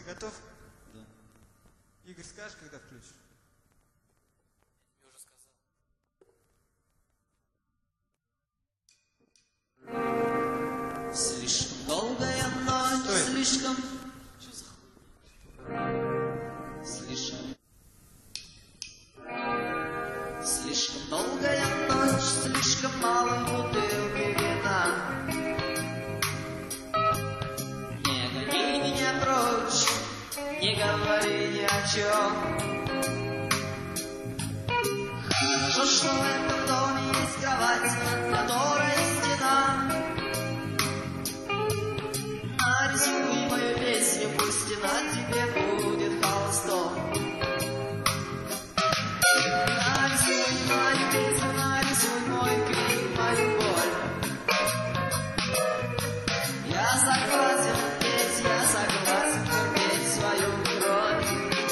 Готов? Да. Игорь, скажешь, когда включишь? Я уже сказал. Слишком долгая ночь, Стой. слишком... Что за хуйня? Слишком долгая ночь, слишком мало бутылки вина. Не гони меня прочь, не говори ни о чем. Хорошо, что в этом доме есть кровать, которая стена. Нарисуй мою песню, пусть стена тебе будет холстом. Нарисуй мою песню, нарисуй мой крик, мою боль. Я согласен петь, я согласен терпеть свою кровь.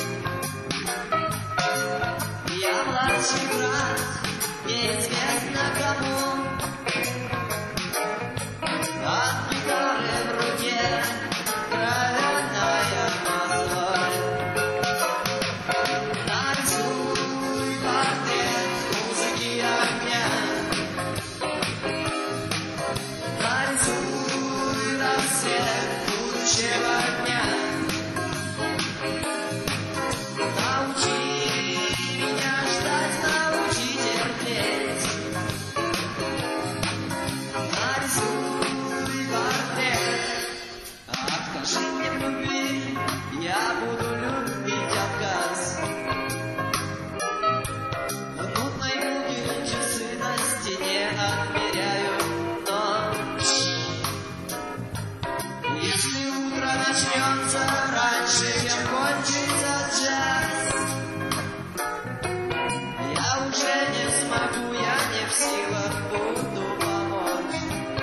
Я младший брат, неизвестно кому. От гитары в руке кровяная мозоль. Нарисуй портрет музыки огня. Нарисуй рассвет будущего дня. Научи меня ждать, научи терпеть. Нарисуй портрет. Откажи мне в любви, я буду любить отказ. В нудной муке часы на стене отмеряют ночь. Если утро начнется раньше, чем кончится час, я уже не смогу, я не в силах буду помочь.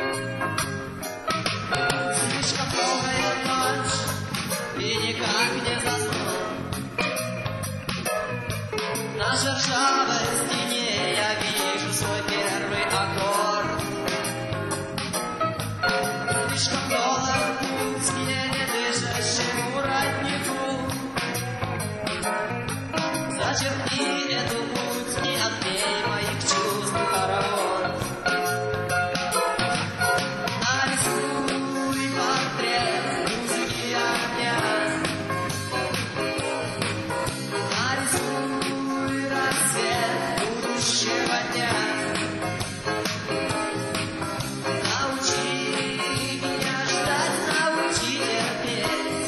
Слишком долгая ночь, и никак не заснул. На шершавой стене я вижу свой первый аккорд. Слишком долг путь к недышащему роднику. Зачерпни эту путь, не отбей моих чувств хоровод. Нарисуй портрет музыки огня. Нарисуй рассвет будущего дня. Научи меня ждать, научи терпеть.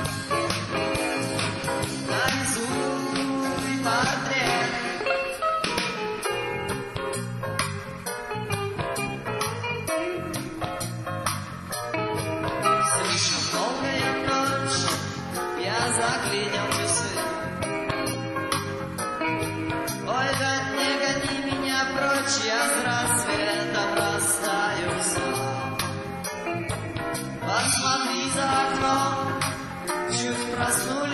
Нарисуй портрет. Слишком долгая ночь, я заклинил часы. Ой, да не гони меня прочь, я с рассветом расстаюсь. Посмотри за окном, чуть проснусь.